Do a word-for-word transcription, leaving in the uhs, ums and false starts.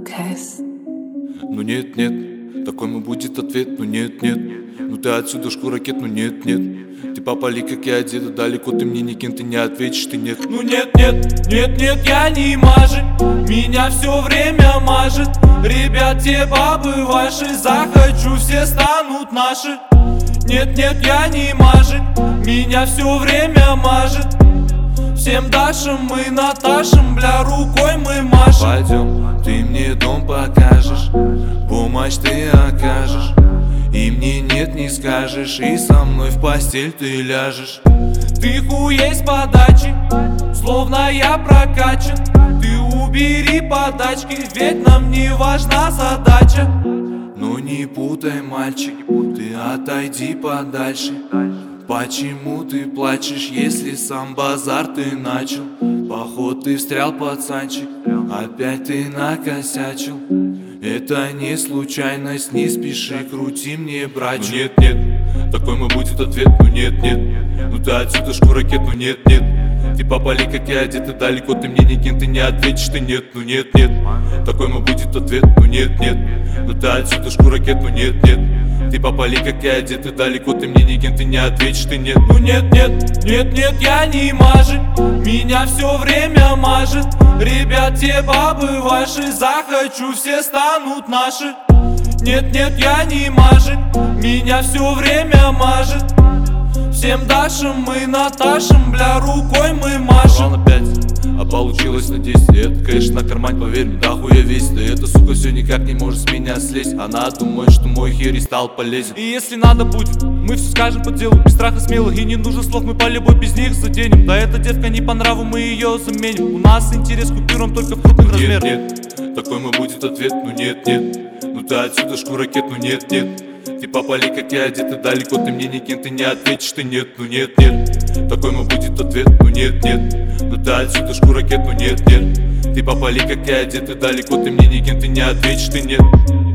Кэс. Ну нет, нет, такой мой будет ответ, ну нет, нет. Ну ты отсюда шкуракет, ну нет, нет. Ты попали, как я одета, далеко ты мне никем, ты не ответишь, ты нет. Ну нет, нет, нет, нет, я не мажет, меня все время мажет. Ребят, те бабы ваши, захочу, все станут наши. Нет, нет, я не мажет, меня все время мажет. Всем Дашам мы Наташам, бля, рукой мы машем. Пойдем, ты мне дом покажешь, помощь ты окажешь, и мне нет не скажешь, и со мной в постель ты ляжешь. Ты хуей с подачи, словно я прокачан. Ты убери подачки, ведь нам не важна задача. Ну не путай, мальчик, ты отойди подальше. Почему ты плачешь, если сам базар ты начал? Поход ты встрял, пацанчик, опять ты накосячил. Это не случайность, не спеши, крути мне, братчик. Ну нет, нет, такой мой будет ответ, ну нет, нет. Ну ты отсюда шкуракет, ну нет, нет. Ты попали, как я одет, и далеко ты мне никем, ты не ответишь, ты нет, ну нет, нет. Такой мой будет ответ, ну нет, нет. Ну ты отсюда шкуракет, ну нет, нет. Ты попали, как я одет, и далеко ты мне никем, ты не ответишь, ты нет. Ну нет, нет, нет, нет, я не мажет, меня все время мажет. Ребят, те бабы ваши, захочу, все станут наши. Нет, нет, я не мажет, меня все время мажет. Всем Дашам мы Наташам, бля, рукой мы машем. Ровно пять, а получилось на десять. Это, конечно, на кармане, поверь мне, да хуя весит. Да эта сука все никак не может с меня слезть. Она думает, что мой херий стал полезен. И если надо будет, мы все скажем по делу, без страха смело. И не нужно слов, мы по любой без них заденем. Да эта девка не по нраву, мы ее заменим. У нас интерес к купюрам только в крупных размерах. Нет, нет, такой мой будет ответ, ну нет, нет. Ну ты отсюда шкуракет, ну нет, нет. Ты попали, как я одет, и далеко ты мне никем, ты не ответишь, ты нет, ну нет, нет. Такой мой будет ответ, ну нет, нет. Ну ты отсюда шкуракет, ну нет, нет. Ты попали, как я одет, и далеко ты мне никем, ты не ответишь, ты нет.